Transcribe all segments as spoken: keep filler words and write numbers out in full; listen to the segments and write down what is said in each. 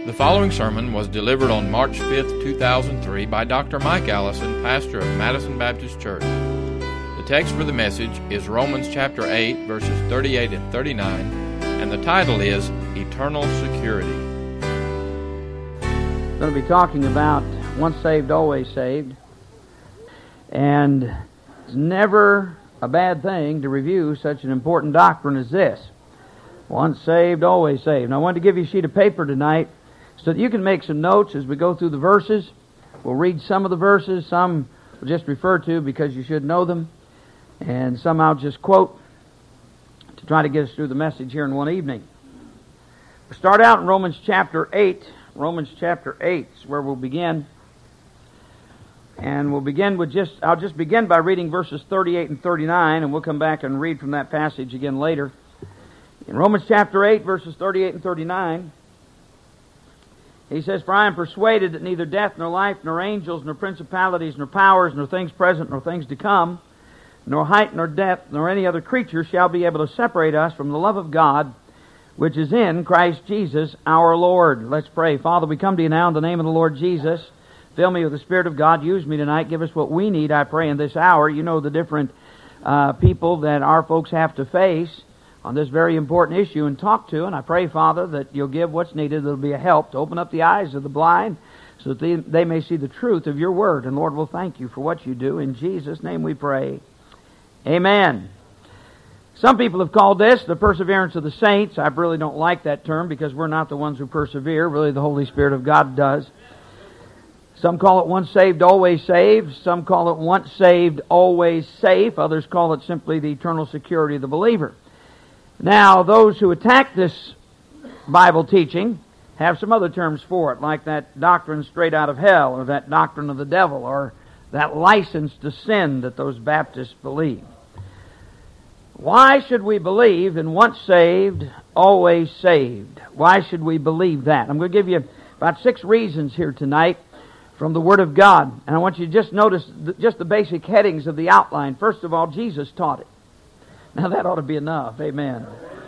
The following sermon was delivered on March fifth, two thousand three by Doctor Mike Allison, pastor of Madison Baptist Church. The text for the message is Romans chapter eight, verses thirty-eight and thirty-nine, and the title is Eternal Security. I'm going to be talking about once saved, always saved. And it's never a bad thing to review such an important doctrine as this. Once saved, always saved. And I wanted to give you a sheet of paper tonight so that you can make some notes as we go through the verses. We'll read some of the verses, some we'll just refer to because you should know them, and some I'll just quote to try to get us through the message here in one evening. We'll start out in Romans chapter eight. Romans chapter eight is where we'll begin. And we'll begin with just, I'll just begin by reading verses thirty-eight and thirty-nine, and we'll come back and read from that passage again later. In Romans chapter eight, verses thirty-eight and thirty-nine, he says, "For I am persuaded that neither death, nor life, nor angels, nor principalities, nor powers, nor things present, nor things to come, nor height, nor depth, nor any other creature shall be able to separate us from the love of God, which is in Christ Jesus our Lord." Let's pray. Father, we come to you now in the name of the Lord Jesus. Fill me with the Spirit of God. Use me tonight. Give us what we need, I pray, in this hour. You know the different uh, people that our folks have to face on this very important issue and talk to. And I pray, Father, that you'll give what's needed. That'll be a help to open up the eyes of the blind so that they, they may see the truth of your word. And Lord, we'll thank you for what you do. In Jesus' name we pray. Amen. Some people have called this the perseverance of the saints. I really don't like that term because we're not the ones who persevere. Really, the Holy Spirit of God does. Some call it once saved, always saved. Some call it once saved, always safe. Others call it simply the eternal security of the believer. Now, those who attack this Bible teaching have some other terms for it, like that doctrine straight out of hell, or that doctrine of the devil, or that license to sin that those Baptists believe. Why should we believe in once saved, always saved? Why should we believe that? I'm going to give you about six reasons here tonight from the Word of God. And I want you to just notice the, just the basic headings of the outline. First of all, Jesus taught it. Now that ought to be enough. Amen.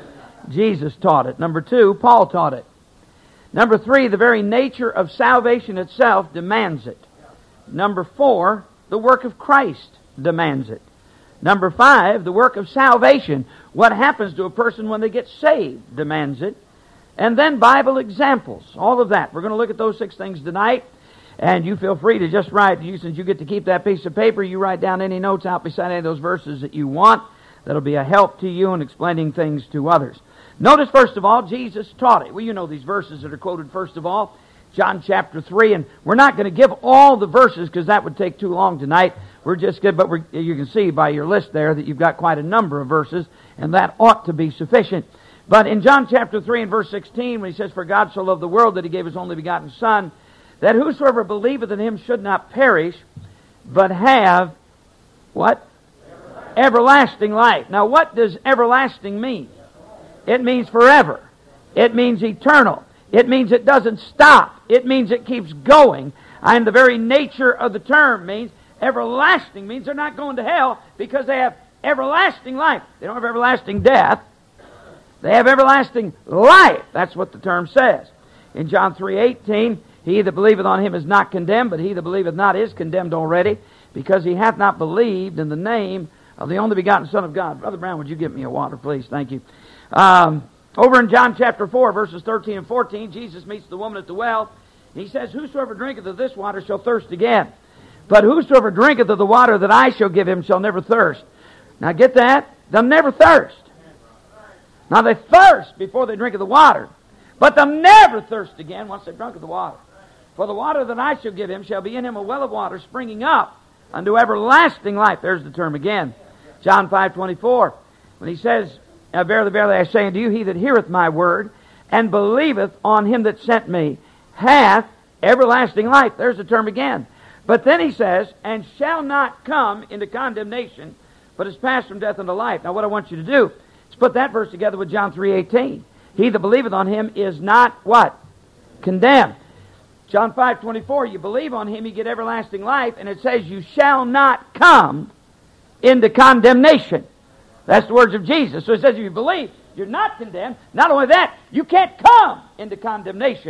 Jesus taught it. Number two, Paul taught it. Number three, the very nature of salvation itself demands it. Number four, the work of Christ demands it. Number five, the work of salvation, what happens to a person when they get saved, demands it. And then Bible examples, all of that. We're going to look at those six things tonight. And you feel free to just write, you, since you get to keep that piece of paper, you write down any notes out beside any of those verses that you want. That'll be a help to you in explaining things to others. Notice, first of all, Jesus taught it. Well, you know these verses that are quoted, first of all. John chapter three, and we're not going to give all the verses because that would take too long tonight. We're just good, but we're, you can see by your list there that you've got quite a number of verses, and that ought to be sufficient. But in John chapter three and verse sixteen, when he says, "For God so loved the world that he gave his only begotten Son, that whosoever believeth in him should not perish, but have," what? Everlasting life. Now, what does everlasting mean? It means forever. It means eternal. It means it doesn't stop. It means it keeps going. And the very nature of the term means everlasting means they're not going to hell because they have everlasting life. They don't have everlasting death. They have everlasting life. That's what the term says. In John three eighteen, "He that believeth on him is not condemned, but he that believeth not is condemned already, because he hath not believed in the name of the only begotten Son of God." Brother Brown, would you give me a water, please? Thank you. Um, over in John chapter four, verses thirteen and fourteen, Jesus meets the woman at the well. He says, "Whosoever drinketh of this water shall thirst again. But whosoever drinketh of the water that I shall give him shall never thirst." Now get that? They'll never thirst. Now they thirst before they drink of the water, but they'll never thirst again once they've drunk of the water. "For the water that I shall give him shall be in him a well of water springing up unto everlasting life." There's the term again. John five twenty-four, when he says, "Verily, verily, I say unto you, he that heareth my word, and believeth on him that sent me, hath everlasting life." There's the term again. But then he says, "and shall not come into condemnation, but is passed from death unto life." Now what I want you to do is put that verse together with John three eighteen. "He that believeth on him is not," what? "Condemned." John five twenty-four, you believe on him, you get everlasting life, and it says you shall not come into condemnation. That's the words of Jesus. So it says if you believe, you're not condemned. Not only that, you can't come into condemnation.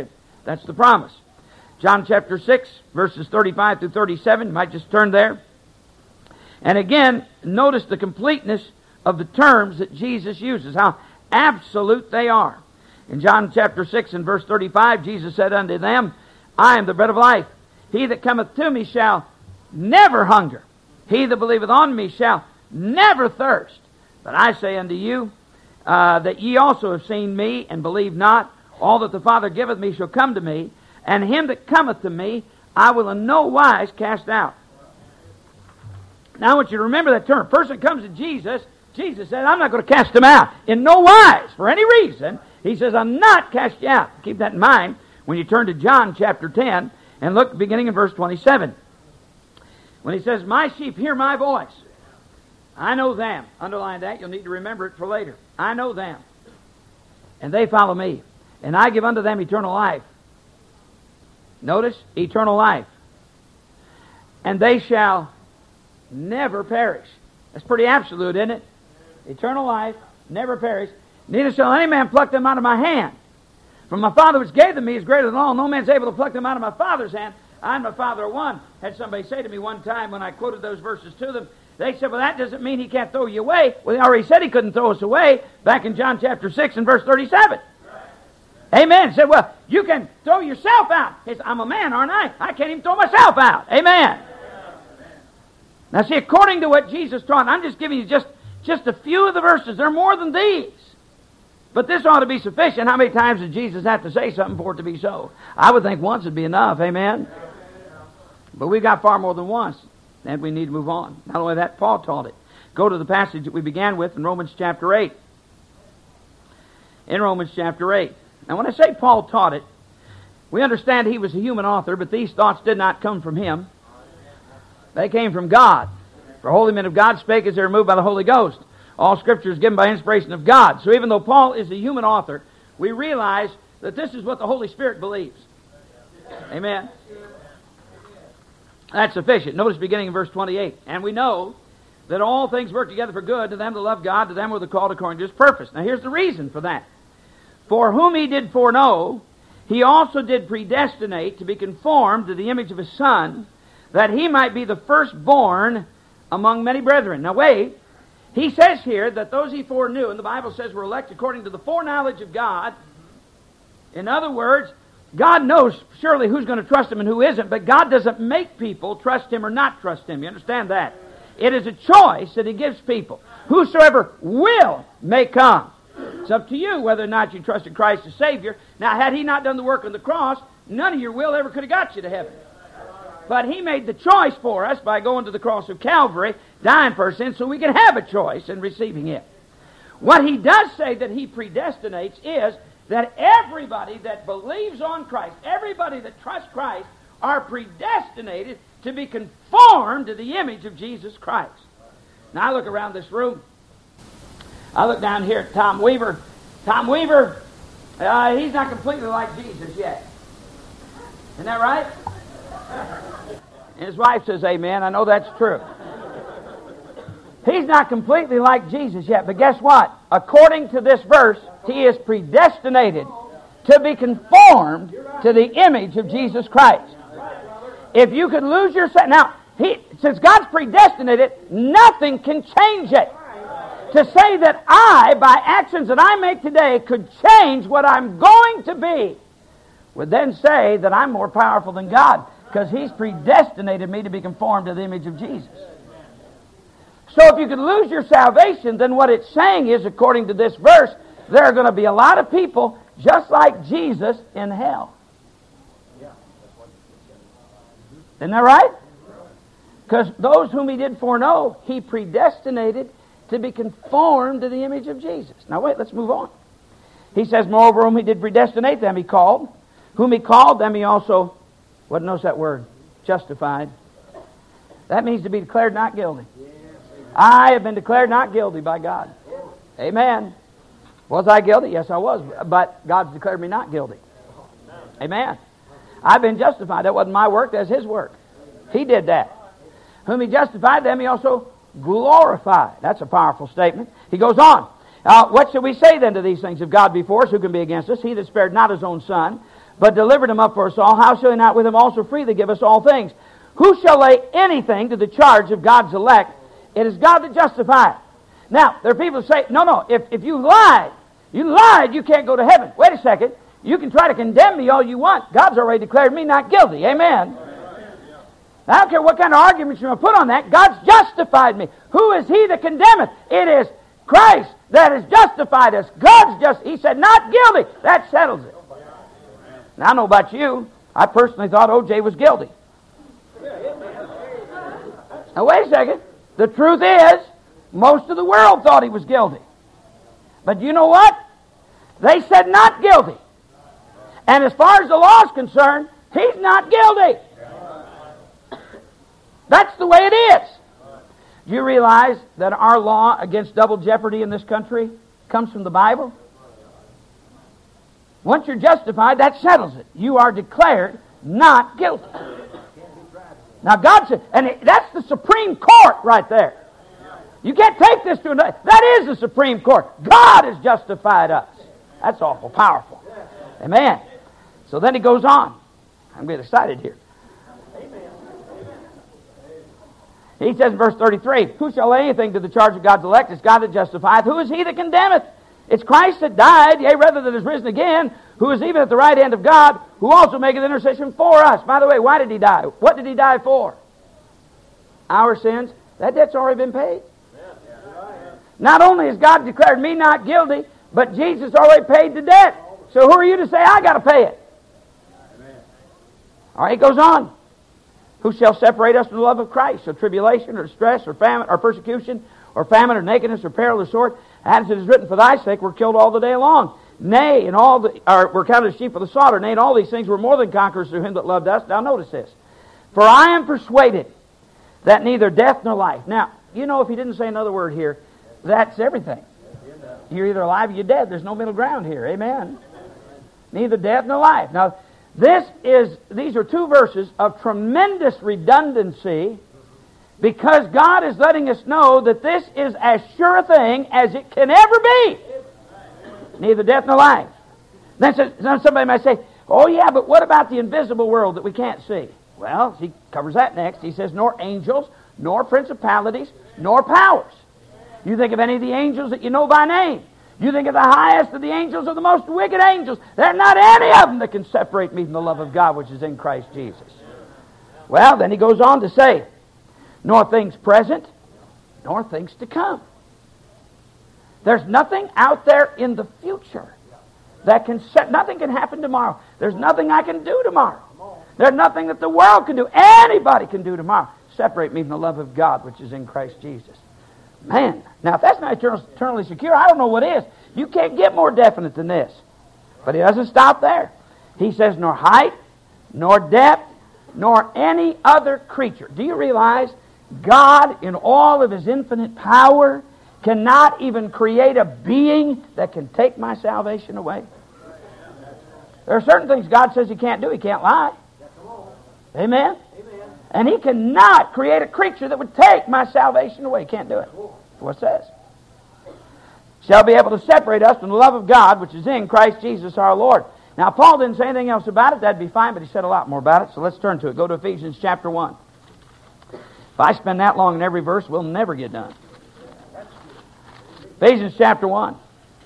That's the promise. John chapter six, verses thirty-five through thirty-seven. You might just turn there. And again, notice the completeness of the terms that Jesus uses, how absolute they are. In John chapter six and verse thirty-five, Jesus said unto them, I am the bread of life. He that cometh to me shall never hunger. He that believeth on me shall never thirst. But I say unto you, uh, that ye also have seen me, and believe not. All that the Father giveth me shall come to me, and him that cometh to me I will in no wise cast out. Now I want you to remember that term. A person comes to Jesus, Jesus said, I'm not going to cast him out. In no wise, for any reason. He says, I'm not cast you out. Keep that in mind when you turn to John chapter ten and look beginning in verse twenty-seven. When he says, my sheep hear my voice. I know them. Underline that. You'll need to remember it for later. I know them. And they follow me. And I give unto them eternal life. Notice, eternal life. And they shall never perish. That's pretty absolute, isn't it? Eternal life, never perish. Neither shall any man pluck them out of my hand. For my Father which gave them me is greater than all. No man's able to pluck them out of my Father's hand. I and my Father are one. Had somebody say to me one time when I quoted those verses to them, they said, well, that doesn't mean he can't throw you away. Well, he already said he couldn't throw us away back in John chapter six and verse thirty-seven. Right. Amen. He said, well, you can throw yourself out. He said, I'm a man, aren't I? I can't even throw myself out. Amen. Now see, according to what Jesus taught, I'm just giving you just, just a few of the verses. There are more than these. But this ought to be sufficient. How many times did Jesus have to say something for it to be so? I would think once would be enough. Amen? But we've got far more than once, and we need to move on. Not only that, Paul taught it. Go to the passage that we began with in Romans chapter eight. In Romans chapter eight. Now when I say Paul taught it, we understand he was a human author, but these thoughts did not come from him. They came from God. For holy men of God spake as they were moved by the Holy Ghost. All Scripture is given by inspiration of God. So even though Paul is a human author, we realize that this is what the Holy Spirit believes. Amen. That's sufficient. Notice beginning in verse twenty-eight. And we know that all things work together for good to them that love God, to them who are called according to His purpose. Now here's the reason for that. For whom He did foreknow, He also did predestinate to be conformed to the image of His Son, that He might be the firstborn among many brethren. Now wait. He says here that those He foreknew, and the Bible says were elect according to the foreknowledge of God. In other words, God knows surely who's going to trust Him and who isn't, but God doesn't make people trust Him or not trust Him. You understand that? It is a choice that He gives people. Whosoever will may come. It's up to you whether or not you trusted Christ as Savior. Now, had He not done the work on the cross, none of your will ever could have got you to heaven. But He made the choice for us by going to the cross of Calvary, dying for our sins, so we can have a choice in receiving it. What He does say that He predestinates is that everybody that believes on Christ, everybody that trusts Christ, are predestinated to be conformed to the image of Jesus Christ. Now I look around this room. I look down here at Tom Weaver. Tom Weaver, uh, he's not completely like Jesus yet. Isn't that right? And his wife says, amen. I know that's true. He's not completely like Jesus yet, but guess what? According to this verse, he is predestinated to be conformed to the image of Jesus Christ. If you could lose yourself... Now, he, since God's predestinated, nothing can change it. To say that I, by actions that I make today, could change what I'm going to be, would then say that I'm more powerful than God, because He's predestinated me to be conformed to the image of Jesus. So if you could lose your salvation, then what it's saying is, according to this verse, there are going to be a lot of people just like Jesus in hell. Isn't that right? Because those whom He did foreknow, He predestinated to be conformed to the image of Jesus. Now wait, let's move on. He says, moreover, whom He did predestinate, them He called. Whom He called, them He also... What knows that word? Justified. That means to be declared not guilty. I have been declared not guilty by God. Amen. Was I guilty? Yes, I was. But God's declared me not guilty. Amen. I've been justified. That wasn't my work. That's His work. He did that. Whom He justified, them He also glorified. That's a powerful statement. He goes on. Uh, what shall we say then to these things? If God be for us, who can be against us? He that spared not His own Son, but delivered him up for us all, how shall he not with him also freely give us all things? Who shall lay anything to the charge of God's elect? It is God that justifies. Now, there are people who say, no, no, if, if you lied, you lied, you can't go to heaven. Wait a second. You can try to condemn me all you want. God's already declared me not guilty. Amen. I don't care what kind of arguments you're going to put on that. God's justified me. Who is he that condemneth? It is Christ that has justified us. God's just, he said, not guilty. That settles it. Now, I don't know about you. I personally thought O J was guilty. Now, wait a second. The truth is, most of the world thought he was guilty. But you know what? They said not guilty. And as far as the law is concerned, he's not guilty. That's the way it is. Do you realize that our law against double jeopardy in this country comes from the Bible? Once you're justified, that settles it. You are declared not guilty. Now God said, and that's the Supreme Court right there. You can't take this to another. That is the Supreme Court. God has justified us. That's awful powerful. Amen. So then he goes on. I'm getting excited here. He says in verse thirty-three, who shall lay anything to the charge of God's elect? It's God that justifieth. Who is he that condemneth? It's Christ that died, yea, rather that is risen again, who is even at the right hand of God, who also maketh intercession for us. By the way, why did he die? What did he die for? Our sins. That debt's already been paid. Not only has God declared me not guilty, but Jesus already paid the debt. So who are you to say I got to pay it? All right, it goes on. Who shall separate us from the love of Christ? Or tribulation, or distress, or famine, or persecution, or famine, or nakedness, or peril, or sword? As it is written, for thy sake we're killed all the day long. Nay, in all the, or we're counted as sheep for the slaughter. Nay, in all these things we're more than conquerors through him that loved us. Now notice this. For I am persuaded that neither death nor life. Now, you know, if he didn't say another word here, that's everything. You're either alive or you're dead. There's no middle ground here. Amen. Neither death nor life. Now, this is, these are two verses of tremendous redundancy because God is letting us know that this is as sure a thing as it can ever be. Neither death nor life. Then somebody might say, oh yeah, but what about the invisible world that we can't see? Well, he covers that next. He says, nor angels, nor principalities, nor powers. You think of any of the angels that you know by name. You think of the highest of the angels or the most wicked angels. There are not any of them that can separate me from the love of God which is in Christ Jesus. Well, then he goes on to say, nor things present, nor things to come. There's nothing out there in the future that can set, nothing can happen tomorrow. There's nothing I can do tomorrow. There's nothing that the world can do, anybody can do tomorrow. Separate me from the love of God which is in Christ Jesus. Man, now if that's not eternal, eternally secure, I don't know what is. You can't get more definite than this. But he doesn't stop there. He says, nor height, nor depth, nor any other creature. Do you realize God, in all of his infinite power, cannot even create a being that can take my salvation away? There are certain things God says he can't do. He can't lie. Amen? And he cannot create a creature that would take my salvation away. He can't do it. That's what it says. Shall be able to separate us from the love of God, which is in Christ Jesus our Lord. Now, Paul didn't say anything else about it. That'd be fine, but he said a lot more about it. So let's turn to it. Go to Ephesians chapter one. If I spend that long in every verse, we'll never get done. Ephesians chapter one.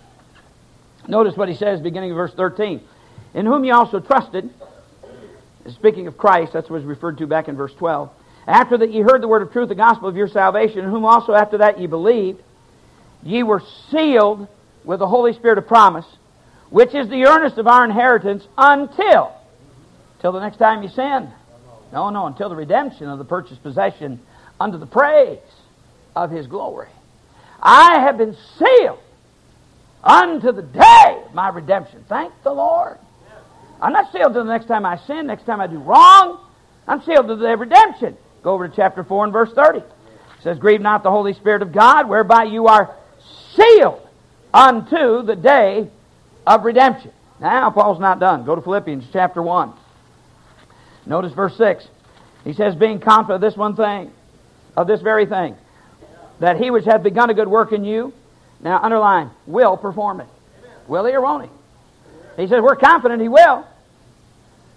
Notice what he says beginning of verse thirteen. In whom ye also trusted. Speaking of Christ, that's what was referred to back in verse twelve. After that ye heard the word of truth, the gospel of your salvation, in whom also after that ye believed, ye were sealed with the Holy Spirit of promise, which is the earnest of our inheritance until, till the next time you sin. No, no, until the redemption of the purchased possession unto the praise of his glory. I have been sealed unto the day of my redemption. Thank the Lord. I'm not sealed to the next time I sin, next time I do wrong. I'm sealed to the day of redemption. Go over to chapter four and verse thirty. It says, grieve not the Holy Spirit of God, whereby you are sealed unto the day of redemption. Now, Paul's not done. Go to Philippians chapter one. Notice verse six. He says, being confident of this one thing, of this very thing, that he which hath begun a good work in you, now underline, will perform it. Will he or won't he? He says, we're confident he will.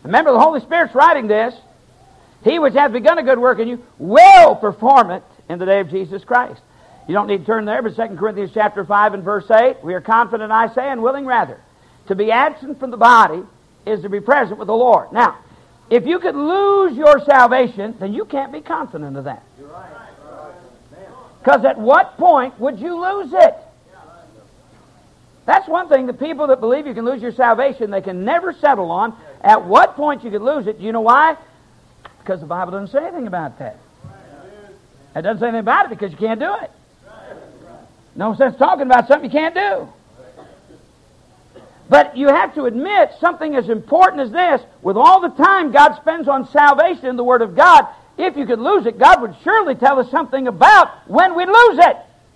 Remember, the Holy Spirit's writing this. He which hath begun a good work in you will perform it in the day of Jesus Christ. You don't need to turn there, but Second Corinthians chapter five and verse eight, we are confident, I say, and willing rather, to be absent from the body is to be present with the Lord. Now, if you could lose your salvation, then you can't be confident of that. Because at what point would you lose it? That's one thing. The people that believe you can lose your salvation, they can never settle on at what point you could lose it. You know why? Because the Bible doesn't say anything about that. It doesn't say anything about it because you can't do it. No sense talking about something you can't do. But you have to admit something as important as this, with all the time God spends on salvation in the Word of God, if you could lose it, God would surely tell us something about when we'd lose it.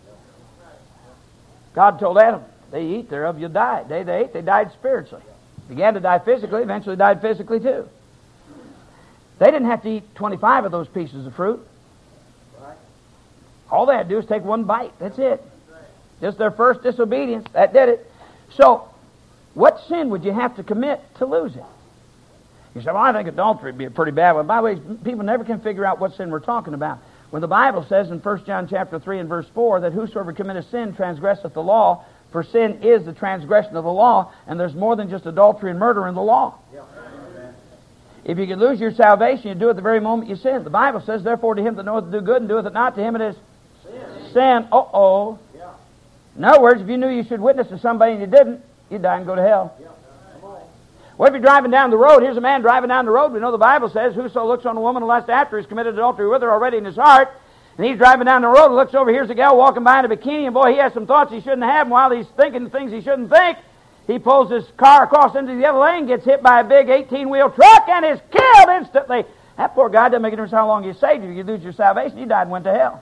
God told Adam, they eat thereof, you'll die. Day they ate, they died spiritually. Began to die physically, eventually died physically too. They didn't have to eat twenty-five of those pieces of fruit. All they had to do was take one bite. That's it. Just their first disobedience. That did it. So, what sin would you have to commit to lose it? You say, well, I think adultery would be a pretty bad one. By the way, people never can figure out what sin we're talking about. When the Bible says in First John chapter three and verse four that whosoever committeth sin transgresseth the law, for sin is the transgression of the law, and there's more than just adultery and murder in the law. Yeah. If you could lose your salvation, you do it the very moment you sin. The Bible says, therefore to him that knoweth to do good and doeth it not, to him it is sin. sin. Uh-oh. Yeah. In other words, if you knew you should witness to somebody and you didn't, you'd die and go to hell. Yeah. What if you're driving down the road? Here's a man driving down the road. We know the Bible says, whoso looks on a woman and lusts after has committed adultery with her already in his heart. And he's driving down the road and looks over, here's a gal walking by in a bikini, and boy, he has some thoughts he shouldn't have, and while he's thinking things he shouldn't think, he pulls his car across into the other lane, gets hit by a big eighteen-wheel truck, and is killed instantly. That poor guy doesn't make a difference how long you saved. If you lose your salvation, he died and went to hell.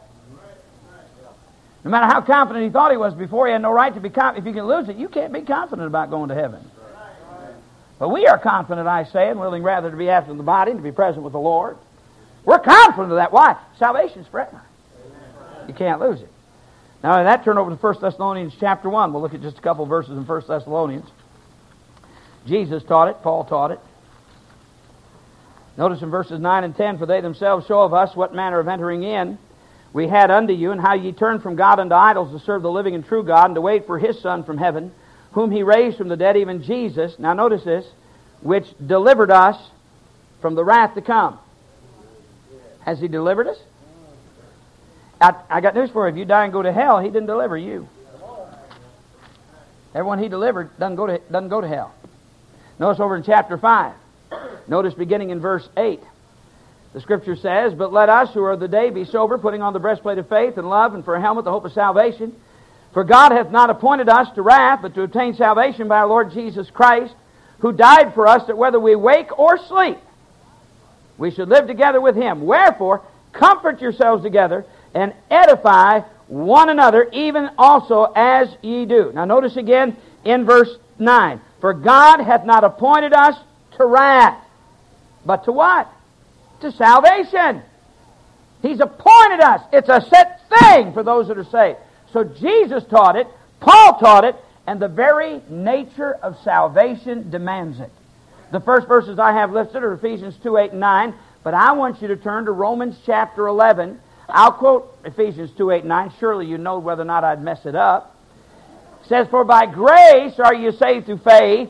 No matter how confident he thought he was before, he had no right to be confident. If you can lose it, you can't be confident about going to heaven. But we are confident, I say, and willing rather to be absent from the body and to be present with the Lord. We're confident of that. Why? Salvation's forever. You can't lose it. Now, in that, turn over to First Thessalonians chapter one. We'll look at just a couple verses in First Thessalonians. Jesus taught it. Paul taught it. Notice in verses nine and ten, for they themselves show of us what manner of entering in we had unto you, and how ye turned from God unto idols to serve the living and true God, and to wait for His Son from heaven, whom He raised from the dead, even Jesus. Now notice this, which delivered us from the wrath to come. Has He delivered us? I, I got news for you. If you die and go to hell, He didn't deliver you. Everyone He delivered doesn't go to, doesn't go to hell. Notice over in chapter five. Notice beginning in verse eight. The Scripture says, but let us who are of the day be sober, putting on the breastplate of faith and love, and for a helmet the hope of salvation. For God hath not appointed us to wrath, but to obtain salvation by our Lord Jesus Christ, who died for us, that whether we wake or sleep, we should live together with Him. Wherefore, comfort yourselves together, and edify one another, even also as ye do. Now notice again in verse nine. For God hath not appointed us to wrath, but to what? To salvation. He's appointed us. It's a set thing for those that are saved. So Jesus taught it, Paul taught it, and the very nature of salvation demands it. The first verses I have listed are Ephesians two, eight, and nine, but I want you to turn to Romans chapter eleven. I'll quote Ephesians two, eight, and nine. Surely you know whether or not I'd mess it up. It says, for by grace are you saved through faith.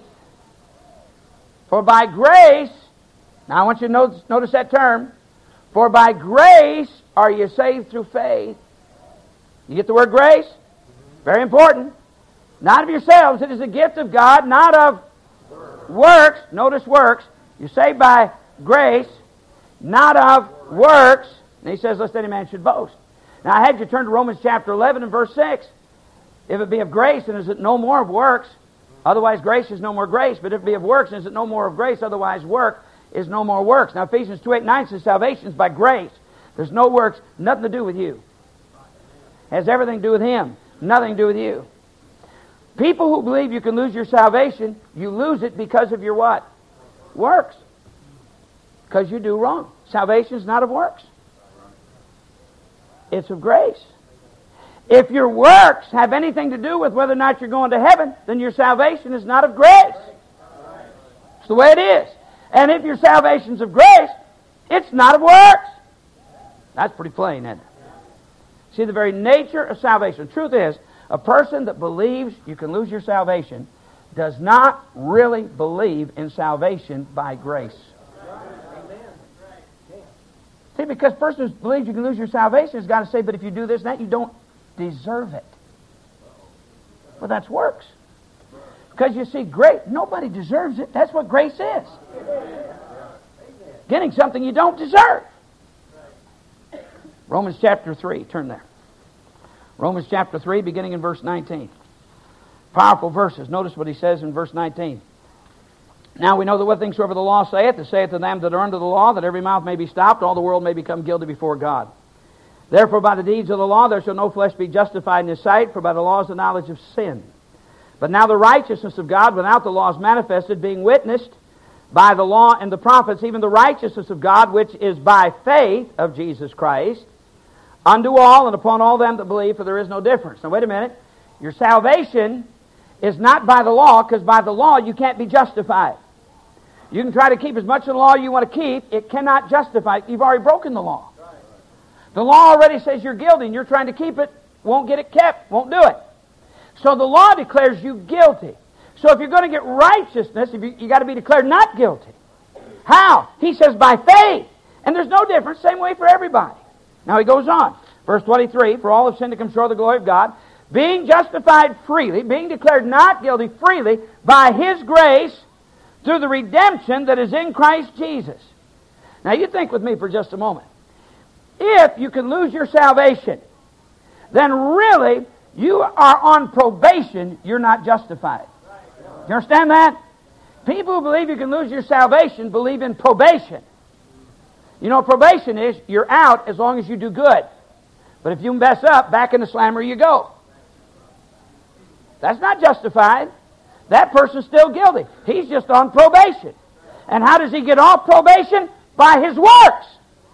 For by grace, now I want you to notice, notice that term. For by grace are you saved through faith. You get the word grace? Very important. Not of yourselves. It is a gift of God, not of works. Notice works. You're saved by grace, not of works. And he says, lest any man should boast. Now I had you turn to Romans chapter eleven and verse six. If it be of grace, then is it no more of works? Otherwise grace is no more grace. But if it be of works, then is it no more of grace? Otherwise work is no more works. Now Ephesians two, eight, nine says salvation is by grace. There's no works, nothing to do with you. Has everything to do with Him, nothing to do with you. People who believe you can lose your salvation, you lose it because of your what? Works. Because you do wrong. Salvation is not of works. It's of grace. If your works have anything to do with whether or not you're going to heaven, then your salvation is not of grace. It's the way it is. And if your salvation's of grace, it's not of works. That's pretty plain, isn't it? See, the very nature of salvation. The truth is, a person that believes you can lose your salvation does not really believe in salvation by grace. See, because a person who believes you can lose your salvation has got to say, but if you do this and that, you don't deserve it. Well, that's works. Because you see, grace, nobody deserves it. That's what grace is. Getting something you don't deserve. Romans chapter three, turn there. Romans chapter three, beginning in verse nineteen. Powerful verses. Notice what he says in verse nineteen. Now we know that what things soever the law saith, it saith to them that are under the law, that every mouth may be stopped, all the world may become guilty before God. Therefore by the deeds of the law there shall no flesh be justified in his sight, for by the law is the knowledge of sin. But now the righteousness of God without the law is manifested, being witnessed by the law and the prophets, even the righteousness of God, which is by faith of Jesus Christ, unto all and upon all them that believe, for there is no difference. Now wait a minute. Your salvation is not by the law, because by the law you can't be justified. You can try to keep as much of the law you want to keep. It cannot justify. You've already broken the law. The law already says you're guilty, and you're trying to keep it, won't get it kept, won't do it. So the law declares you guilty. So if you're going to get righteousness, if you, you got to be declared not guilty. How? He says by faith. And there's no difference, same way for everybody. Now he goes on. Verse twenty-three, for all have sinned to come short of the glory of God, being justified freely, being declared not guilty freely, by His grace, through the redemption that is in Christ Jesus. Now you think with me for just a moment. If you can lose your salvation, then really you are on probation, you're not justified. You understand that? People who believe you can lose your salvation believe in probation. You know what probation is? You're out as long as you do good. But if you mess up, back in the slammer you go. That's not justified. That person's still guilty. He's just on probation. And how does he get off probation? By his works.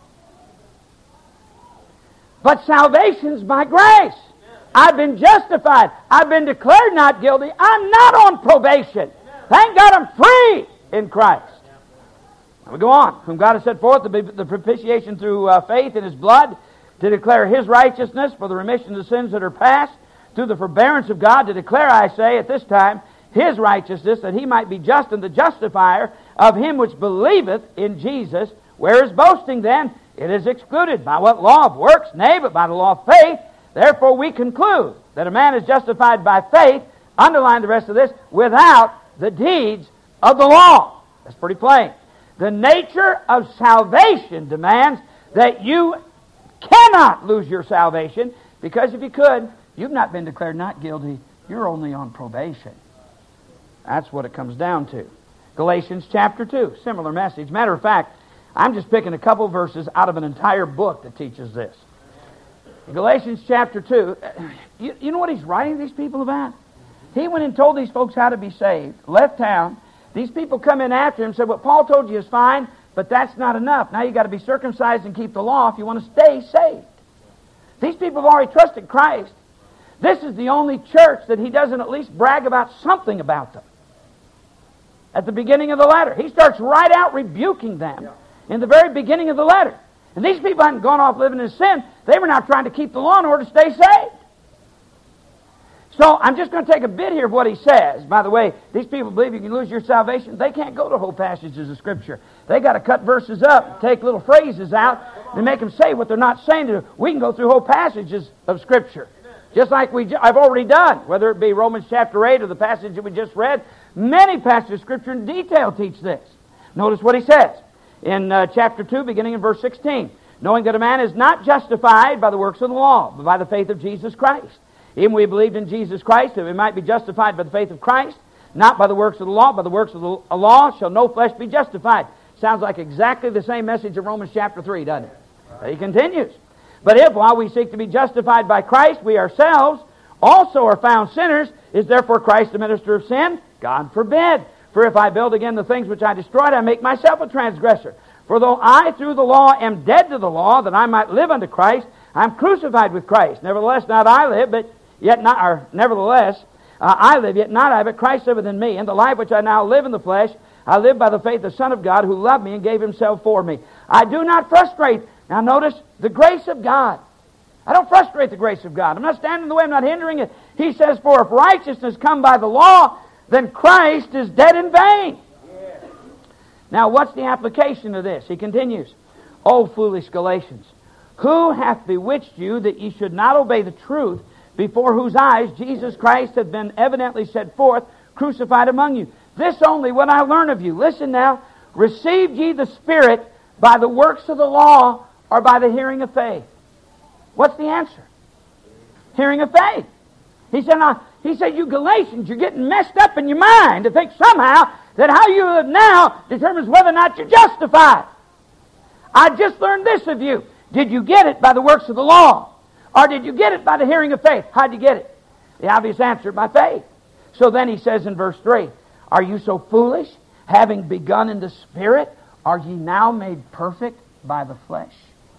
But salvation's by grace. I've been justified. I've been declared not guilty. I'm not on probation. Thank God I'm free in Christ. Now we go on. Whom God has set forth the, the propitiation through uh, faith in His blood, to declare His righteousness for the remission of the sins that are past, through the forbearance of God, to declare, I say, at this time, His righteousness, that He might be just and the justifier of him which believeth in Jesus. Where is boasting then? It is excluded. By what law of works? Nay, but by the law of faith. Therefore we conclude that a man is justified by faith, underline the rest of this, without the deeds of the law. That's pretty plain. The nature of salvation demands that you cannot lose your salvation, because if you could, you've not been declared not guilty. You're only on probation. That's what it comes down to. Galatians chapter two, similar message. Matter of fact, I'm just picking a couple verses out of an entire book that teaches this. Galatians chapter two, you, you know what he's writing these people about? He went and told these folks how to be saved, left town. These people come in after him and said, what Paul told you is fine, but that's not enough. Now you've got to be circumcised and keep the law if you want to stay saved. These people have already trusted Christ. This is the only church that he doesn't at least brag about something about them. At the beginning of the letter, he starts right out rebuking them in the very beginning of the letter. And these people hadn't gone off living in sin. They were now trying to keep the law in order to stay saved. So I'm just going to take a bit here of what he says. By the way, these people believe you can lose your salvation. They can't go to whole passages of Scripture. They got to cut verses up, take little phrases out, and make them say what they're not saying to do. We can go through whole passages of Scripture, just like we I've already done, whether it be Romans chapter eight or the passage that we just read. Many passages of Scripture in detail teach this. Notice what he says in uh, chapter two, beginning in verse sixteen. Knowing that a man is not justified by the works of the law, but by the faith of Jesus Christ. Even we believed in Jesus Christ, that we might be justified by the faith of Christ, not by the works of the law. By the works of the law shall no flesh be justified. Sounds like exactly the same message of Romans chapter three, doesn't it? But he continues. But if, while we seek to be justified by Christ, we ourselves also are found sinners, is therefore Christ the minister of sin? God forbid. For if I build again the things which I destroyed, I make myself a transgressor. For though I through the law am dead to the law, that I might live unto Christ, I am crucified with Christ. Nevertheless, not I live, but yet not, or nevertheless, uh, I live, yet not I, but Christ liveth in me. And the life which I now live in the flesh, I live by the faith of the Son of God who loved me and gave Himself for me. I do not frustrate. Now notice, the grace of God. I don't frustrate the grace of God. I'm not standing in the way. I'm not hindering it. He says, for if righteousness come by the law, then Christ is dead in vain. Yeah. Now what's the application of this? He continues, O foolish Galatians, who hath bewitched you that ye should not obey the truth, before whose eyes Jesus Christ hath been evidently set forth, crucified among you? This only what I learn of you. Listen now. Received ye the Spirit by the works of the law, or by the hearing of faith? What's the answer? Hearing of faith. He said, now, he said, you Galatians, you're getting messed up in your mind to think somehow that how you live now determines whether or not you're justified. I just learned this of you. Did you get it by the works of the law? Or did you get it by the hearing of faith? How'd you get it? The obvious answer, by faith. So then he says in verse three, are you so foolish, having begun in the Spirit, are ye now made perfect by the flesh?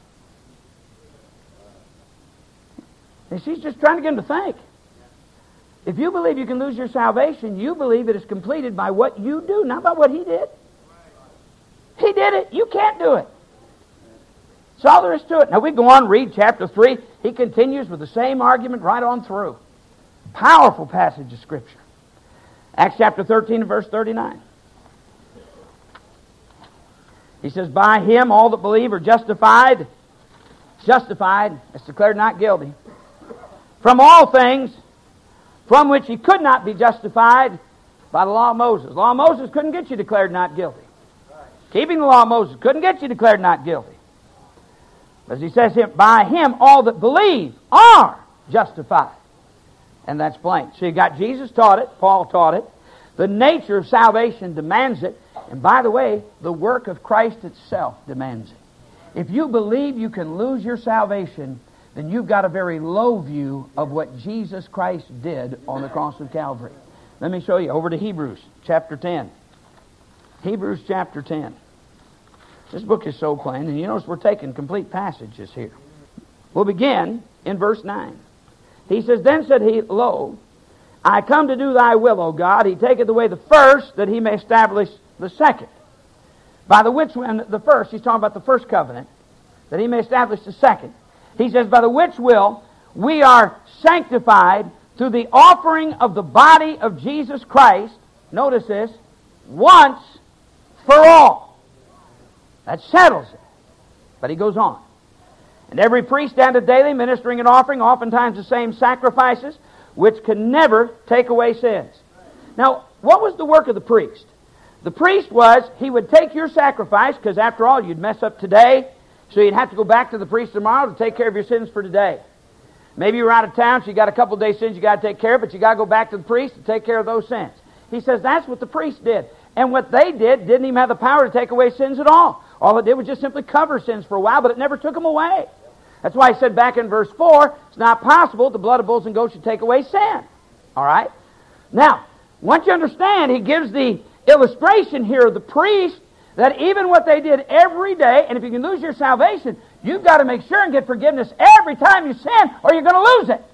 And she's just trying to get him to think. If you believe you can lose your salvation, you believe it is completed by what you do, not by what He did. He did it. You can't do it. That's all there is to it. Now we go on, read chapter three. He continues with the same argument right on through. Powerful passage of Scripture. Acts chapter thirteen and verse thirty-nine. He says, by Him all that believe are justified. Justified, it's declared not guilty. From all things from which he could not be justified by the law of Moses. The law of Moses couldn't get you declared not guilty. Keeping the law of Moses couldn't get you declared not guilty. As he says here, by Him all that believe are justified. And that's plain. So you got Jesus taught it, Paul taught it. The nature of salvation demands it. And by the way, the work of Christ itself demands it. If you believe you can lose your salvation, then you've got a very low view of what Jesus Christ did on the cross of Calvary. Let me show you. Over to Hebrews chapter ten. Hebrews chapter ten. This book is so plain, and you notice we're taking complete passages here. We'll begin in verse nine. He says, then said he, lo, I come to do thy will, O God. He taketh away the first, that he may establish the second. By the which, when the first, he's talking about the first covenant, that he may establish the second. He says, by the which will we are sanctified through the offering of the body of Jesus Christ, notice this, once for all. That settles it. But he goes on. And every priest standeth daily ministering and offering, oftentimes the same sacrifices, which can never take away sins. Now, what was the work of the priest? The priest was, he would take your sacrifice, because after all, you'd mess up today, so you'd have to go back to the priest tomorrow to take care of your sins for today. Maybe you were out of town, so you got a couple of days' sins you got to take care of, but you got to go back to the priest to take care of those sins. He says that's what the priest did. And what they did didn't even have the power to take away sins at all. All it did was just simply cover sins for a while, but it never took them away. That's why he said back in verse four, it's not possible the blood of bulls and goats should take away sin. All right? Now, once you understand, he gives the illustration here of the priest, that even what they did every day, and if you can lose your salvation, you've got to make sure and get forgiveness every time you sin, or you're going to lose it.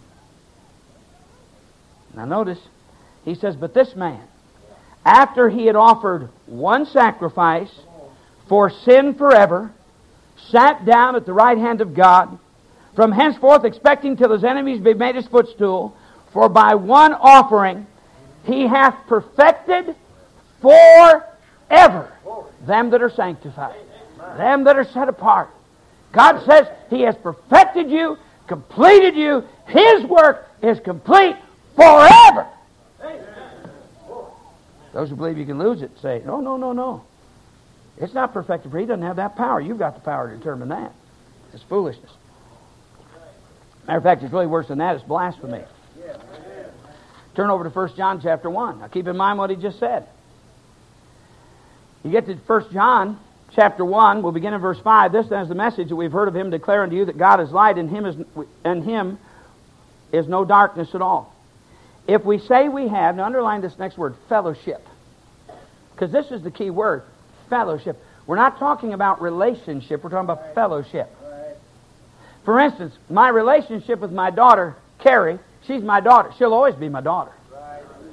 Now notice, he says, but this man, after he had offered one sacrifice for sin forever, sat down at the right hand of God, from henceforth expecting till his enemies be made his footstool, for by one offering he hath perfected forever them that are sanctified, them that are set apart. God says He has perfected you, completed you. His work is complete forever. Those who believe you can lose it say, no, no, no, no. It's not perfected for you. He doesn't have that power. You've got the power to determine that. It's foolishness. Matter of fact, it's really worse than that. It's blasphemy. Turn over to First John chapter one. Now keep in mind what he just said. You get to First John chapter one, we'll begin in verse five. This then is the message that we've heard of Him, declare unto you that God is light, and Him is, and Him is no darkness at all. If we say we have, now underline this next word, fellowship. Because this is the key word, fellowship. We're not talking about relationship, we're talking about fellowship. For instance, my relationship with my daughter, Carrie, she's my daughter. She'll always be my daughter.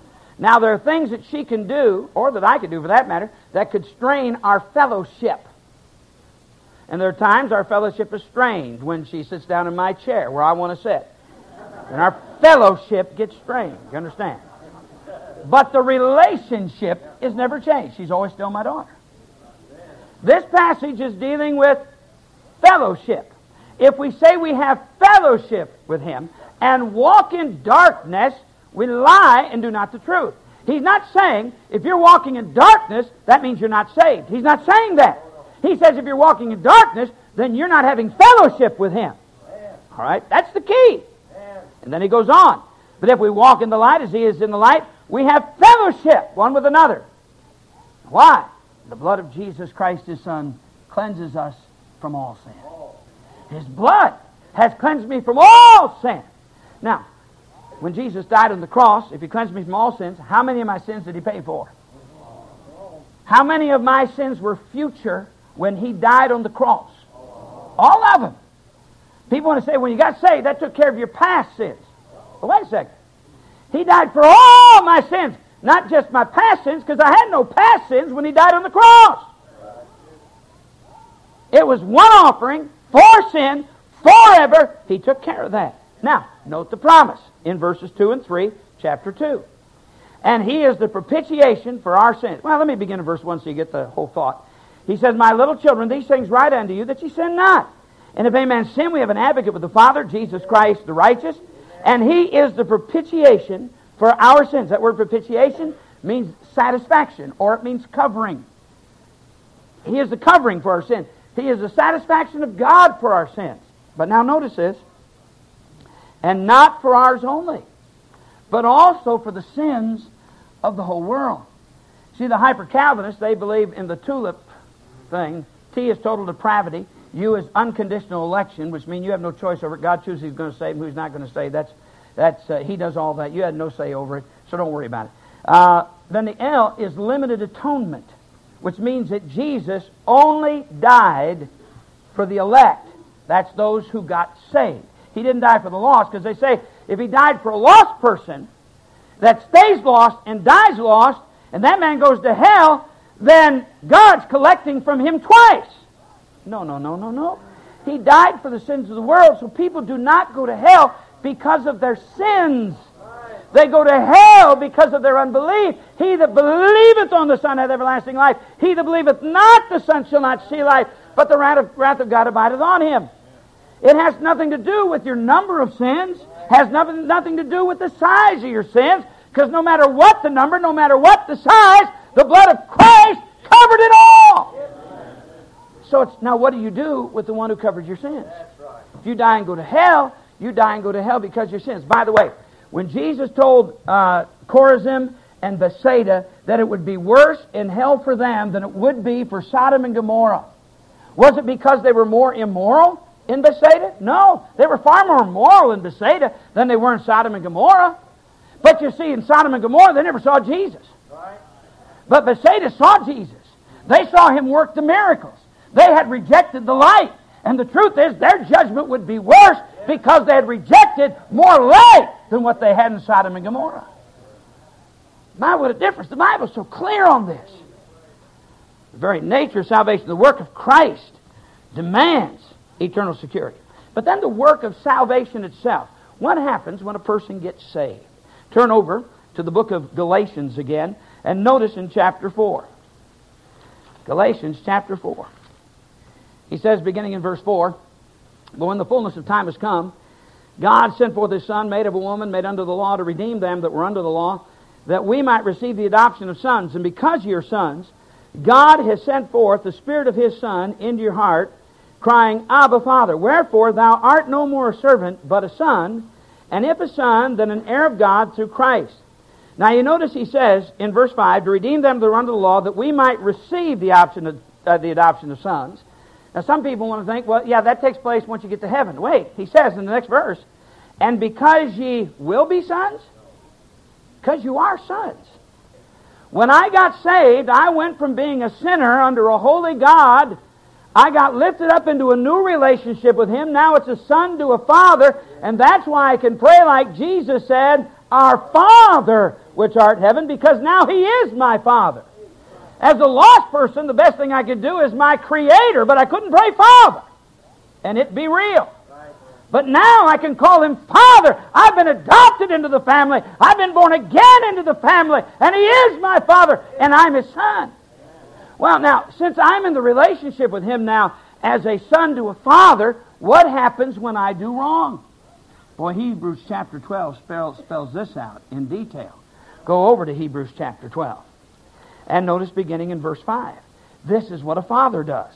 Now, there are things that she can do, or that I can do for that matter, that could strain our fellowship. And there are times our fellowship is strained when she sits down in my chair where I want to sit. And our fellowship gets strained. You understand? But the relationship is never changed. She's always still my daughter. This passage is dealing with fellowship. If we say we have fellowship with Him and walk in darkness, we lie and do not the truth. He's not saying if you're walking in darkness, that means you're not saved. He's not saying that. He says if you're walking in darkness, then you're not having fellowship with Him. All right? That's the key. And then he goes on. But if we walk in the light as He is in the light, we have fellowship one with another. Why? The blood of Jesus Christ, His Son, cleanses us from all sin. His blood has cleansed me from all sin. Now, when Jesus died on the cross, if He cleansed me from all sins, how many of my sins did He pay for? How many of my sins were future when He died on the cross? All of them. People want to say, when you got saved, that took care of your past sins. Well, wait a second. He died for all my sins, not just my past sins, because I had no past sins when He died on the cross. It was one offering for sin forever. He took care of that. Now, note the promise in verses two and three, chapter two. And He is the propitiation for our sins. Well, let me begin in verse one so you get the whole thought. He says, My little children, these things write unto you that ye sin not. And if any man sin, we have an advocate with the Father, Jesus Christ the righteous. And He is the propitiation for our sins. That word propitiation means satisfaction, or it means covering. He is the covering for our sins. He is the satisfaction of God for our sins. But now notice this. And not for ours only, but also for the sins of the whole world. See, the hyper-Calvinists, they believe in the tulip thing. T is total depravity. U is unconditional election, which means you have no choice over it. God chooses who's going to save and who's not going to save. That's, that's, uh, He does all that. You had no say over it, so don't worry about it. Uh, then the L is limited atonement, which means that Jesus only died for the elect. That's those who got saved. He didn't die for the lost, because they say if He died for a lost person that stays lost and dies lost, and that man goes to hell, then God's collecting from him twice. No, no, no, no, no. He died for the sins of the world, so people do not go to hell because of their sins. They go to hell because of their unbelief. He that believeth on the Son hath everlasting life. He that believeth not the Son shall not see life, but the wrath of, wrath of God abideth on him. It has nothing to do with your number of sins. Has nothing, nothing to do with the size of your sins, because no matter what the number, no matter what the size, the blood of Christ covered it all. So it's, now what do you do with the one who covered your sins? If you die and go to hell, you die and go to hell because of your sins. By the way, when Jesus told uh, Chorazin and Bethsaida that it would be worse in hell for them than it would be for Sodom and Gomorrah, was it because they were more immoral in Bethsaida? No, they were far more moral in Bethsaida than they were in Sodom and Gomorrah. But you see, in Sodom and Gomorrah, they never saw Jesus. But Bethsaida saw Jesus. They saw Him work the miracles. They had rejected the light. And the truth is, their judgment would be worse because they had rejected more light than what they had in Sodom and Gomorrah. My, what a difference. The Bible's so clear on this. The very nature of salvation, the work of Christ, demands eternal security. But then the work of salvation itself. What happens when a person gets saved? Turn over to the book of Galatians again, and notice in chapter four. Galatians chapter four. He says, beginning in verse four, But when the fullness of time has come, God sent forth His Son, made of a woman, made under the law, to redeem them that were under the law, that we might receive the adoption of sons. And because ye are sons, God has sent forth the Spirit of His Son into your heart, crying, Abba, Father. Wherefore thou art no more a servant, but a son, and if a son, then an heir of God through Christ. Now you notice he says in verse five, to redeem them that are under the law, that we might receive the adoption of, uh, the adoption of sons. Now some people want to think, well, yeah, that takes place once you get to heaven. Wait, he says in the next verse, and because ye will be sons, because you are sons. When I got saved, I went from being a sinner under a holy God. I got lifted up into a new relationship with Him. Now it's a son to a father, and that's why I can pray like Jesus said, Our Father, which art in heaven, because now He is my Father. As a lost person, the best thing I could do is my Creator, but I couldn't pray Father, and it be real. But now I can call Him Father. I've been adopted into the family. I've been born again into the family, and He is my Father, and I'm His son. Well, now, since I'm in the relationship with Him now as a son to a father, what happens when I do wrong? Boy, Hebrews chapter twelve spells, spells this out in detail. Go over to Hebrews chapter twelve. And notice beginning in verse five. This is what a father does.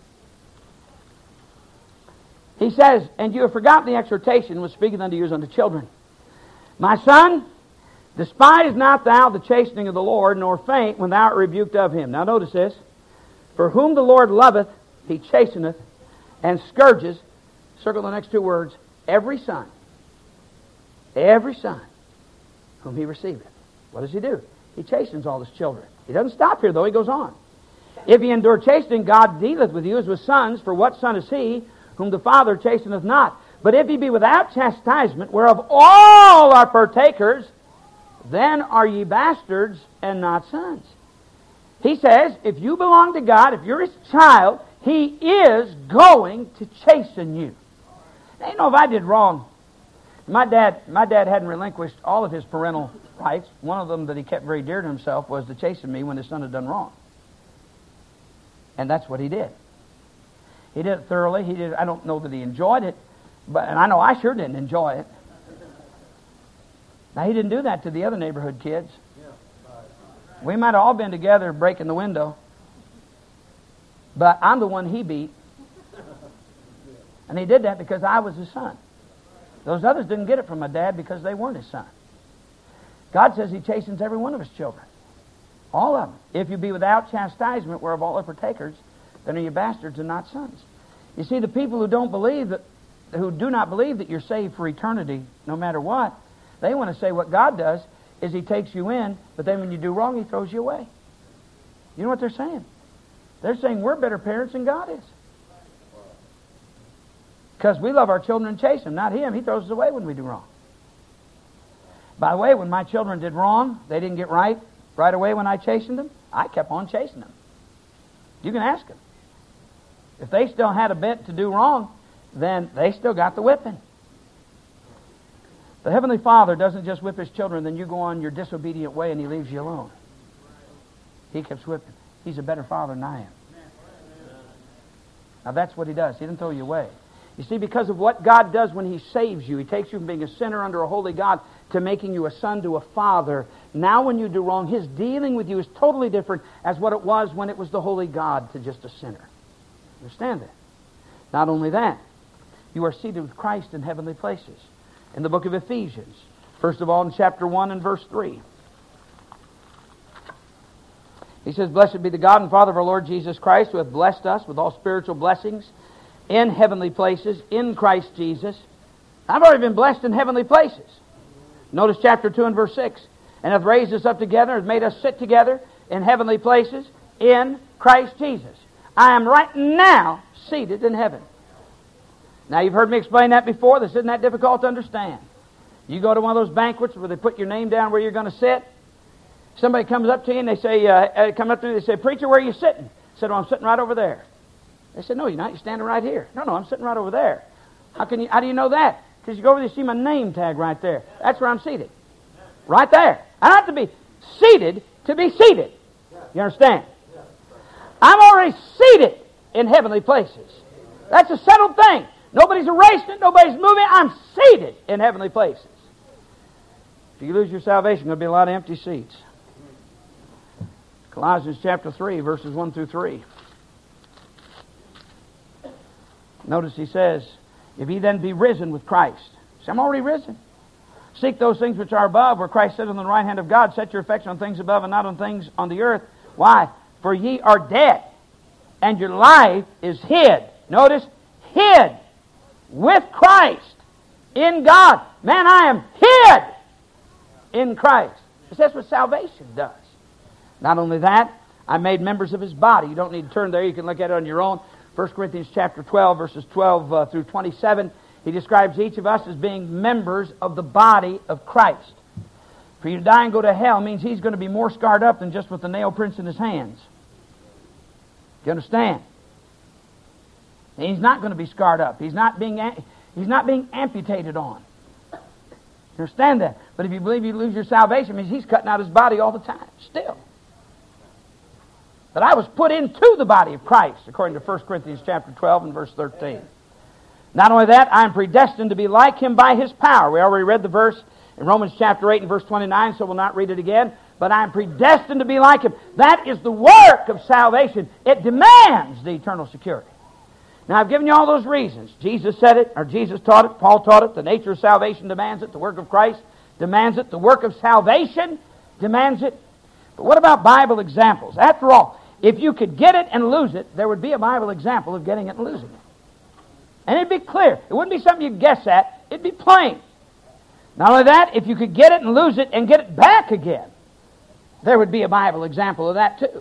He says, and you have forgotten the exhortation which speaketh unto you as unto children. My son, despise not thou the chastening of the Lord, nor faint when thou art rebuked of Him. Now notice this. For whom the Lord loveth, He chasteneth, and scourges, circle the next two words, every son. Every son whom He receiveth. What does He do? He chastens all His children. He doesn't stop here, though. He goes on. If ye endure chastening, God dealeth with you as with sons. For what son is he whom the Father chasteneth not? But if ye be without chastisement, whereof all are partakers, then are ye bastards and not sons. He says, if you belong to God, if you're His child, He is going to chasten you. Now, you know, if I did wrong, my dad, my dad hadn't relinquished all of his parental rights. One of them that he kept very dear to himself was to chasten me when his son had done wrong. And that's what he did. He did it thoroughly. He did. I don't know that he enjoyed it, but and I know I sure didn't enjoy it. Now, he didn't do that to the other neighborhood kids. We might have all been together breaking the window, but I'm the one he beat. And he did that because I was his son. Those others didn't get it from my dad because they weren't his son. God says He chastens every one of His children. All of them. If you be without chastisement, whereof all are partakers, then are you bastards and not sons. You see, the people who don't believe that, who do not believe that you're saved for eternity, no matter what, they want to say what God does is He takes you in, but then when you do wrong, He throws you away. You know what they're saying? They're saying we're better parents than God is. Because we love our children and chase them, not Him. He throws us away when we do wrong. By the way, when my children did wrong, they didn't get right right away when I chastened them, I kept on chasing them. You can ask them. If they still had a bent to do wrong, then they still got the whipping. The Heavenly Father doesn't just whip His children, then you go on your disobedient way and He leaves you alone. He keeps whipping. He's a better Father than I am. Now that's what He does. He doesn't throw you away. You see, because of what God does when He saves you, He takes you from being a sinner under a holy God to making you a son to a father. Now when you do wrong, His dealing with you is totally different as what it was when it was the holy God to just a sinner. Understand that? Not only that, you are seated with Christ in heavenly places. In the book of Ephesians, first of all in chapter one and verse three. He says, Blessed be the God and Father of our Lord Jesus Christ, who hath blessed us with all spiritual blessings in heavenly places, in Christ Jesus. I've already been blessed in heavenly places. Notice chapter two and verse six. And hath raised us up together, and hath made us sit together in heavenly places, in Christ Jesus. I am right now seated in heaven. Now, you've heard me explain that before. This isn't that difficult to understand. You go to one of those banquets where they put your name down where you're going to sit. Somebody comes up to you and they say, uh, come up to me and they say, Preacher, where are you sitting? I said, well, I'm sitting right over there. They said, no, you're not. You're standing right here. No, no, I'm sitting right over there. How can you? How do you know that? Because you go over there and see my name tag right there. That's where I'm seated. Right there. I don't have to be seated to be seated. You understand? I'm already seated in heavenly places. That's a settled thing. Nobody's erasing it. Nobody's moving it. I'm seated in heavenly places. If you lose your salvation, there'll be a lot of empty seats. Colossians chapter three, verses one through three. Notice he says, If ye then be risen with Christ. See, I'm already risen. Seek those things which are above, where Christ sitteth on the right hand of God. Set your affection on things above and not on things on the earth. Why? For ye are dead, and your life is hid. Notice, hid with Christ in God. Man, I am hid in Christ. Because that's what salvation does. Not only that, I'm made members of His body. You don't need to turn there. You can look at it on your own. First Corinthians chapter twelve, verses twelve uh, through twenty-seven. He describes each of us as being members of the body of Christ. For you to die and go to hell means he's going to be more scarred up than just with the nail prints in his hands. You understand? He's not going to be scarred up. He's not being he's not being amputated on. You understand that? But if you believe you lose your salvation, it means he's cutting out his body all the time, still. But I was put into the body of Christ, according to First Corinthians chapter twelve and verse thirteen. Not only that, I am predestined to be like him by his power. We already read the verse in Romans chapter eight and verse twenty-nine, so we'll not read it again. But I am predestined to be like him. That is the work of salvation. It demands the eternal security. Now, I've given you all those reasons. Jesus said it, or Jesus taught it, Paul taught it. The nature of salvation demands it. The work of Christ demands it. The work of salvation demands it. But what about Bible examples? After all, if you could get it and lose it, there would be a Bible example of getting it and losing it. And it'd be clear. It wouldn't be something you'd guess at. It'd be plain. Not only that, if you could get it and lose it and get it back again, there would be a Bible example of that too.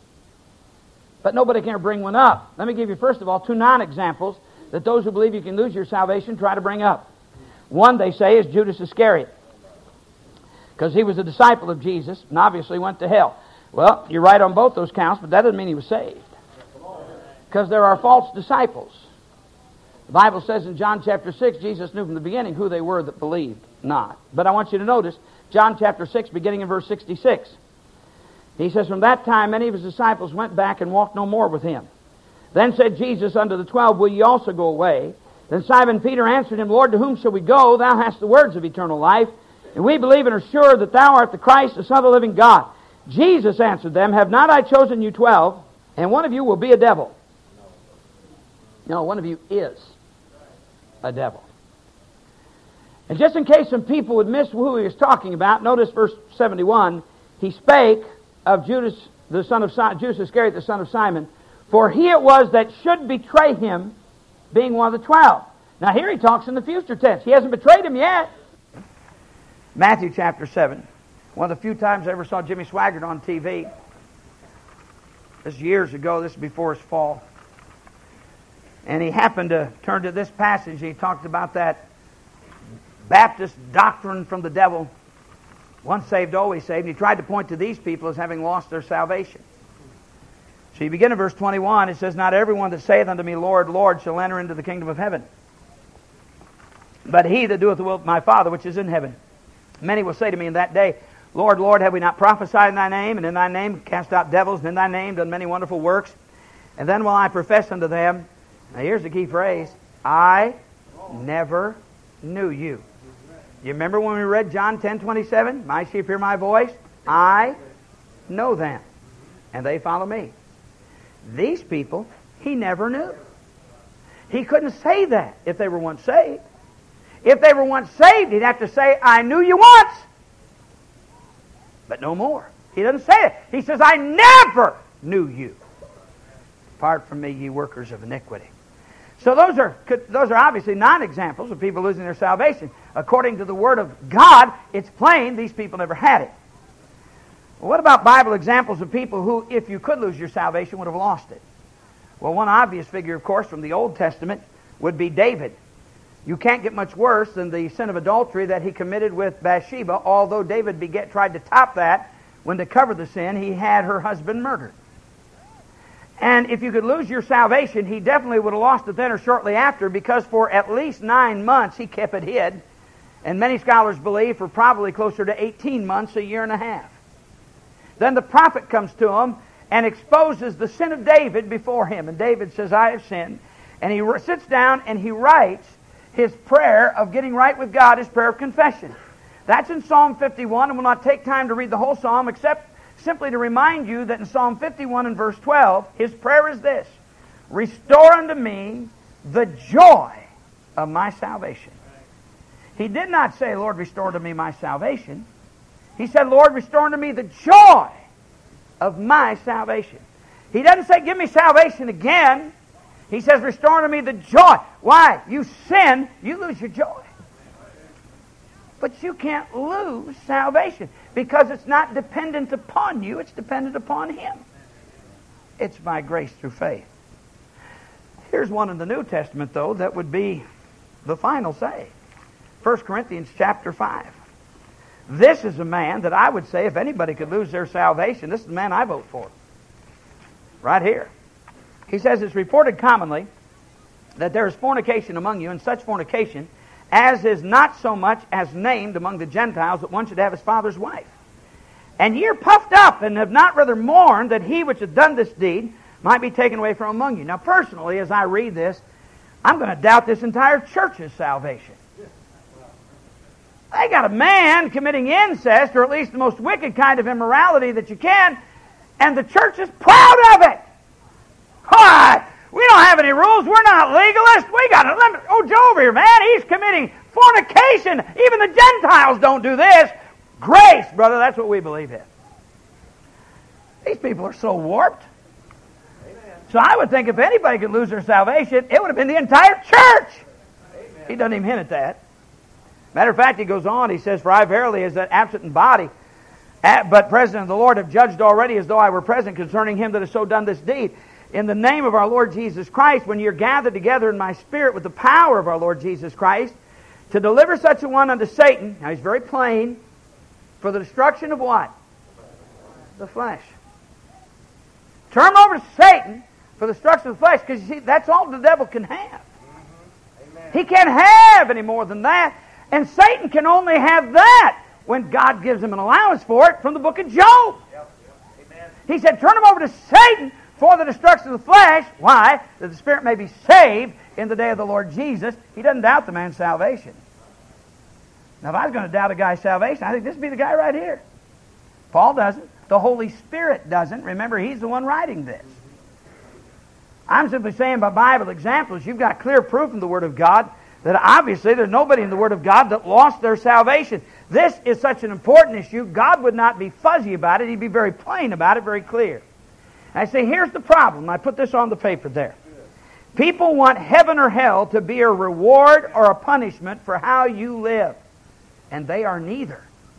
But nobody can ever bring one up. Let me give you, first of all, two non-examples that those who believe you can lose your salvation try to bring up. One, they say, is Judas Iscariot, because he was a disciple of Jesus and obviously went to hell. Well, you're right on both those counts, but that doesn't mean he was saved. Because there are false disciples. The Bible says in John chapter six, Jesus knew from the beginning who they were that believed not. But I want you to notice, John chapter six, beginning in verse sixty-six. He says, from that time many of his disciples went back and walked no more with him. Then said Jesus unto the twelve, will ye also go away? Then Simon Peter answered him, Lord, to whom shall we go? Thou hast the words of eternal life, and we believe and are sure that thou art the Christ, the Son of the living God. Jesus answered them, have not I chosen you twelve, and one of you will be a devil? No, one of you is a devil. And just in case some people would miss who he was talking about, notice verse seventy-one, he spake of Judas, the son of Simon, Judas Iscariot, the son of Simon, for he it was that should betray him, being one of the twelve. Now here he talks in the future tense. He hasn't betrayed him yet. Matthew chapter seven. One of the few times I ever saw Jimmy Swaggart on T V. This is years ago. This is before his fall. And he happened to turn to this passage. He talked about that Baptist doctrine from the devil. Once saved, always saved. And he tried to point to these people as having lost their salvation. So you begin in verse twenty-one. It says, not everyone that saith unto me, Lord, Lord, shall enter into the kingdom of heaven, but he that doeth the will of my Father which is in heaven. Many will say to me in that day, Lord, Lord, have we not prophesied in thy name, and in thy name cast out devils, and in thy name done many wonderful works? And then will I profess unto them, now here's the key phrase, I never knew you. You remember when we read John ten twenty-seven? My sheep hear my voice. I know them, and they follow me. These people, he never knew. He couldn't say that if they were once saved. If they were once saved, he'd have to say, I knew you once, but no more. He doesn't say it. He says, I never knew you. Depart from me, ye workers of iniquity. So those are those are obviously non-examples of people losing their salvation. According to the Word of God, it's plain these people never had it. Well, what about Bible examples of people who, if you could lose your salvation, would have lost it? Well, one obvious figure, of course, from the Old Testament would be David. You can't get much worse than the sin of adultery that he committed with Bathsheba, although David beget, tried to top that when, to cover the sin, he had her husband murdered. And if you could lose your salvation, he definitely would have lost it then or shortly after, because for at least nine months he kept it hid. And many scholars believe for probably closer to eighteen months, a year and a half. Then the prophet comes to him and exposes the sin of David before him. And David says, I have sinned. And he sits down and he writes his prayer of getting right with God, his prayer of confession. That's in Psalm fifty-one, and we'll not take time to read the whole psalm, except simply to remind you that in Psalm fifty-one and verse twelve, his prayer is this: restore unto me the joy of my salvation. He did not say, Lord, restore unto me my salvation. He said, Lord, restore unto me the joy of my salvation. He doesn't say, give me salvation again. He says, restore unto me the joy. Why? You sin, you lose your joy. But you can't lose salvation because it's not dependent upon you, it's dependent upon Him. It's by grace through faith. Here's one in the New Testament, though, that would be the final say. First Corinthians chapter five. This is a man that I would say if anybody could lose their salvation, this is the man I vote for. Right here. He says, it's reported commonly that there is fornication among you, and such fornication as is not so much as named among the Gentiles, that one should have his father's wife. And ye are puffed up, and have not rather mourned that he which hath done this deed might be taken away from among you. Now personally, as I read this, I'm going to doubt this entire church's salvation. They got a man committing incest, or at least the most wicked kind of immorality that you can, and the church is proud of it. Why? We don't have any rules. We're not legalists. We got a limit. Oh, Joe over here, man, he's committing fornication. Even the Gentiles don't do this. Grace, brother, that's what we believe in. These people are so warped. Amen. So I would think if anybody could lose their salvation, it would have been the entire church. Amen. He doesn't even hint at that. Matter of fact, he goes on, he says, for I verily is that absent in body, but present of the Lord, have judged already as though I were present concerning him that has so done this deed. In the name of our Lord Jesus Christ, when you're gathered together in my spirit with the power of our Lord Jesus Christ, to deliver such a one unto Satan, now he's very plain, for the destruction of what? The flesh. Turn him over to Satan for the destruction of the flesh, because you see, that's all the devil can have. Mm-hmm. He can't have any more than that. And Satan can only have that when God gives him an allowance for it from the book of Job. Yep. Yep. Amen. He said, turn him over to Satan for the destruction of the flesh. Why? That the spirit may be saved in the day of the Lord Jesus. He doesn't doubt the man's salvation. Now, if I was going to doubt a guy's salvation, I think this would be the guy right here. Paul doesn't. The Holy Spirit doesn't. Remember, he's the one writing this. I'm simply saying by Bible examples, you've got clear proof in the Word of God that obviously there's nobody in the Word of God that lost their salvation. This is such an important issue, God would not be fuzzy about it. He'd be very plain about it, very clear. And I say, here's the problem. I put this on the paper there. People want heaven or hell to be a reward or a punishment for how you live. And they are neither.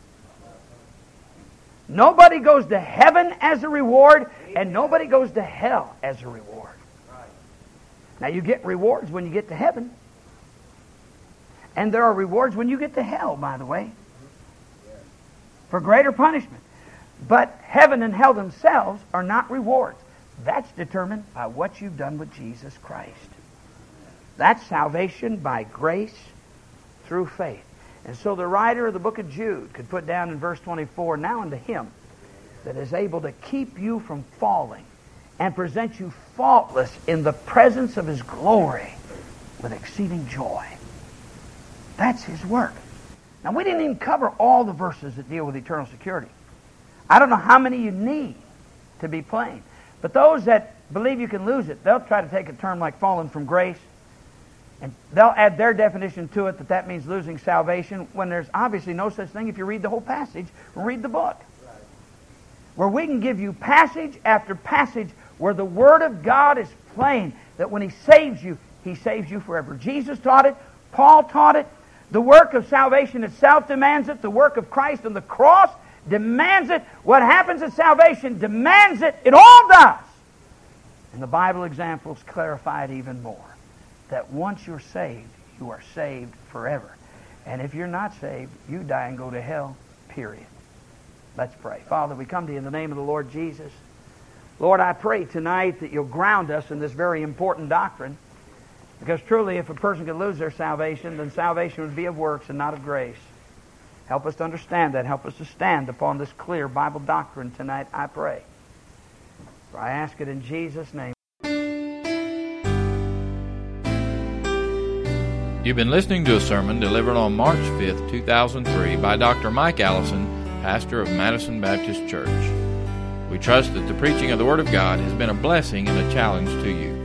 Nobody goes to heaven as a reward, and nobody goes to hell as a reward. Now, you get rewards when you get to heaven. And there are rewards when you get to hell, by the way, for greater punishment. But heaven and hell themselves are not rewards. That's determined by what you've done with Jesus Christ. That's salvation by grace through faith. And so the writer of the book of Jude could put down in verse twenty-four, now unto him that is able to keep you from falling and present you faultless in the presence of his glory with exceeding joy. That's his work. Now, we didn't even cover all the verses that deal with eternal security. I don't know how many you need to be plain. But those that believe you can lose it, they'll try to take a term like fallen from grace, and they'll add their definition to it that that means losing salvation, when there's obviously no such thing if you read the whole passage or read the book. Right. Where we can give you passage after passage where the Word of God is plain, that when He saves you, He saves you forever. Jesus taught it. Paul taught it. The work of salvation itself demands it. The work of Christ on the cross demands it. What happens at salvation demands it. It all does. And the Bible examples clarify it even more. That once you're saved, you are saved forever. And if you're not saved, you die and go to hell, period. Let's pray. Father, we come to you in the name of the Lord Jesus. Lord, I pray tonight that you'll ground us in this very important doctrine. Because truly, if a person could lose their salvation, then salvation would be of works and not of grace. Help us to understand that. Help us to stand upon this clear Bible doctrine tonight, I pray. For I ask it in Jesus' name. You've been listening to a sermon delivered on March fifth, two thousand three by Doctor Mike Allison, pastor of Madison Baptist Church. We trust that the preaching of the Word of God has been a blessing and a challenge to you.